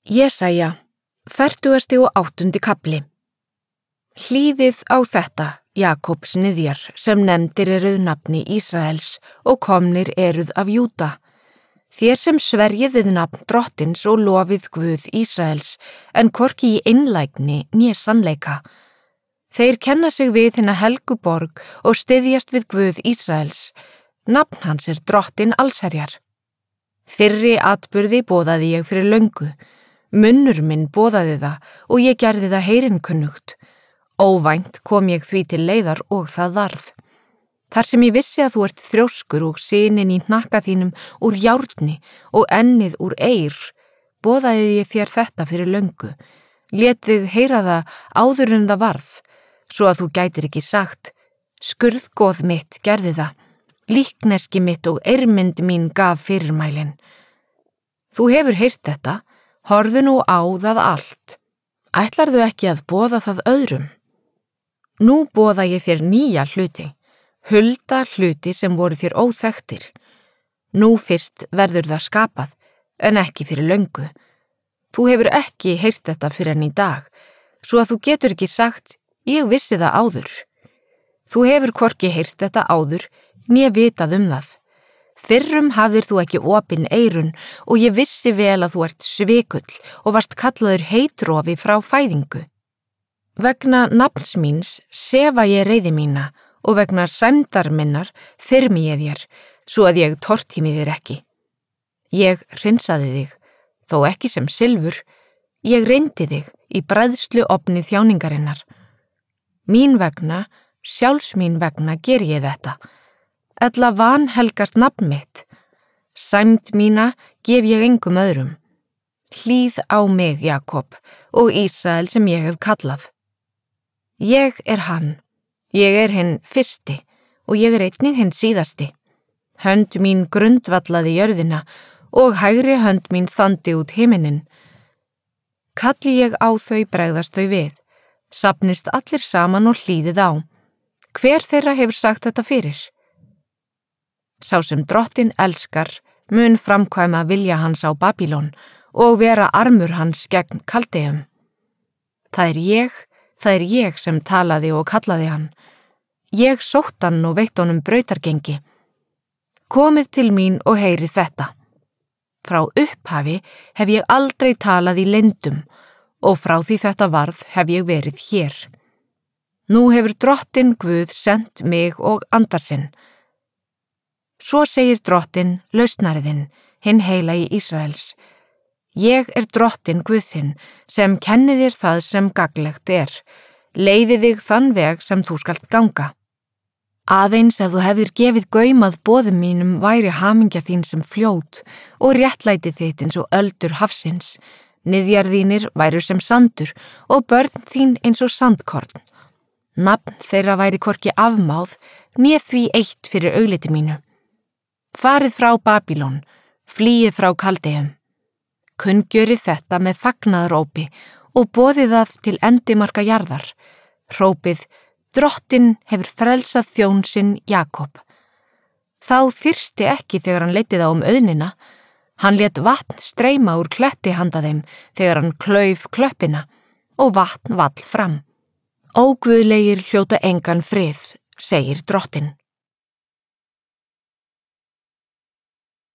Jesaja, 48. kafli. Hlýðið á þetta, Jakobs niðjar, sem nefndir eruð nafni Ísraels og komnir eruð af Júda. Þér sem sverjið við nafn drottins og lofið Guð Ísraels, en hvorki í einlægni né sannleika. Þeir kenna sig við hina helgu borg og styðjast við Guð Ísraels. Nafn hans drottinn allsherjar. Fyrri atburði boðaði ég fyrir löngu. Munnur minn boðaði það og ég gerði það heyrinkunnugt. Óvænt kom ég því til leiðar og það varð. Þar sem ég vissi að þú ert þrjóskur og sinin í hnakka þínum úr járni og ennið úr eir, boðaði ég þér þetta fyrir löngu. Lét þig heyra það áður en það varð, svo að þú gætir ekki sagt, skurðgoð mitt gerði það, líkneski mitt og eirmynd mín gaf fyrirmælin. Þú hefur heyrt þetta, horfðu nú á það allt. Ætlarðu ekki að boða það öðrum? Nú boða ég þér nýja hluti, hulda hluti sem voru þér óþekktir. Nú fyrst verður það skapað, en ekki fyrir löngu. Þú hefur ekki heyrt þetta fyrir enn í dag, svo að þú getur ekki sagt, ég vissi það áður. Þú hefur hvorki heyrt þetta áður, né vitað það. Fyrrum hafðir þú ekki opin eyrun og ég vissi vel að þú ert svikull og varst kallaður heitrofi frá fæðingu. Vegna nafns míns sefa ég reiði mína og vegna sæmdar minnar þyrmi ég þér, svo að ég tortími þér ekki. Ég hreinsaði þig, þó ekki sem silfur, ég reyndi þig í bræðsluofni þjáningarinnar. Mín vegna, sjálfs mín vegna ger ég þetta. Ella vanhelgast nafn mitt. Sæmd mína gef ég engum öðrum. Hlýð á mig, Jakob, og Ísrael sem ég hef kallað. Ég hann, ég hinn fyrsti og ég einnig hinn síðasti. Hönd mín grundvallaði jörðina og hægri hönd mín þandi út himinin. Kalli ég á þau bregðast þau við, safnist allir saman og hlýðið á. Hver þeirra hefur sagt þetta fyrir? Sá sem drottinn elskar mun framkvæma vilja hans á Babýlon og vera armur hans gegn Kaldeum. Það er ég sem talaði og kallaði hann. Ég sótt hann og veitt honum brautargengi. Komið til mín og heyrið þetta. Frá upphafi hef ég aldrei talað í leyndum og frá því þetta varð hef ég verið hér. Nú hefur drottinn Guð sent mig og andar sinn. Svo segir drottinn, lausnariðinn, hinn heilagi Ísraels. Ég drottinn Guð þinn, sem kenni þér það sem gagnlegt leiði þig þann veg sem þú skalt ganga. Aðeins ef þú hefðir gefið gaum að boðum mínum væri hamingja þín sem fljót og réttlæti þitt eins og öldur hafsins, niðjar þínir væru sem sandur og börn þín eins og sandkorn. Nafn þeirra væri hvorki afmáð, né því eitt fyrir augliti mínu. Farið frá Babýlon, flýið frá Kaldeum. Kunngjörið þetta með fagnaðarópi og boðið það til endimarka jarðar. Hrópið, drottinn hefur frelsað þjón sinn Jakob. Þá þyrsti ekki þegar hann leiddi þá auðnina. Hann lét vatn streyma úr kletti handa þeim þegar hann klauf klöppina og vatn vall fram. Óguðlegir hljóta engan frið, segir drottinn.